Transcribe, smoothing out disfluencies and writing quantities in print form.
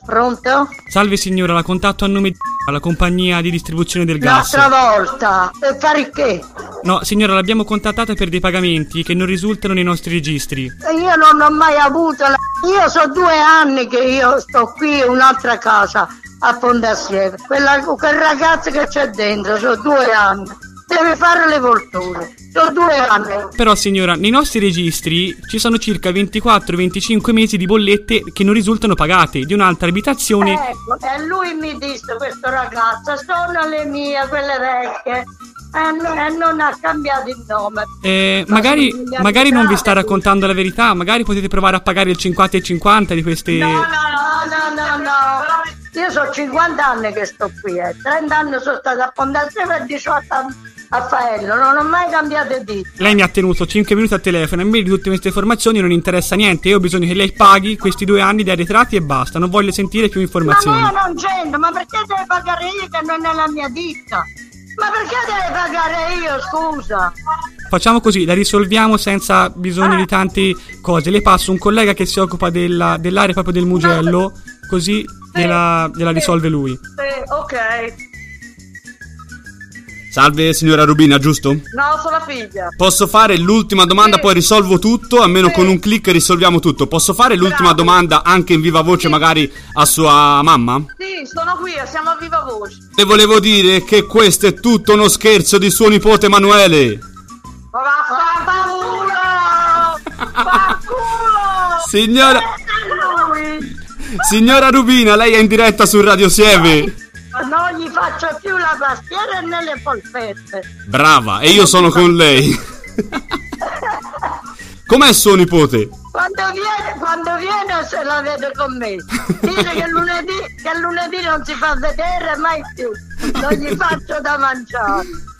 Pronto? Salve signora, la contatto a nome di la compagnia di distribuzione del gas. L'altra volta. Per fare che? No, signora, l'abbiamo contattata per dei pagamenti che non risultano nei nostri registri. Io non ho mai avuto Io so 2 anni che io sto qui in un'altra casa a Pontassieve. Quel ragazzo che c'è dentro, so 2 anni. Deve fare le volture. So 2 anni. Però signora, nei nostri registri ci sono circa 24-25 mesi di bollette che non risultano pagate di un'altra abitazione. Ecco, e lui mi disse, questo ragazzo, sono le mie, quelle vecchie. E non ha cambiato il nome. Magari non vi sta raccontando la verità. Magari potete provare a pagare il 50 e 50 di queste. No. Io so 50 anni che sto qui, 30 anni sono stata a Pontassieve e 18 anni a Faello, non ho mai cambiato di. Lei mi ha tenuto 5 minuti al telefono e a me di tutte queste informazioni non interessa niente. Io ho bisogno che lei paghi questi 2 anni di arretrati e basta. Non voglio sentire più informazioni. Ma non c'entro, ma perché deve pagare io che non è la mia ditta? Ma perché deve pagare io, scusa? Facciamo così, la risolviamo senza bisogno di tante cose. Le passo un collega che si occupa dell'area proprio del Mugello, così gliela risolve lui. Sì, ok. Salve signora Rubina, giusto? No, sono la figlia. Posso fare l'ultima domanda, poi risolvo tutto, almeno con un click risolviamo tutto. Posso fare l'ultima domanda anche in viva voce, magari a sua mamma? Sì, sono qui, siamo a viva voce. Le volevo dire che questo è tutto uno scherzo di suo nipote Emanuele. Signora Rubina, lei è in diretta su Radio Sieve. Non gli faccio più la pastiera né le polpette. Brava, e io sono con lei. Com'è suo nipote? Quando viene se la vede con me. Dire che lunedì non si fa vedere mai più. Non gli faccio da mangiare.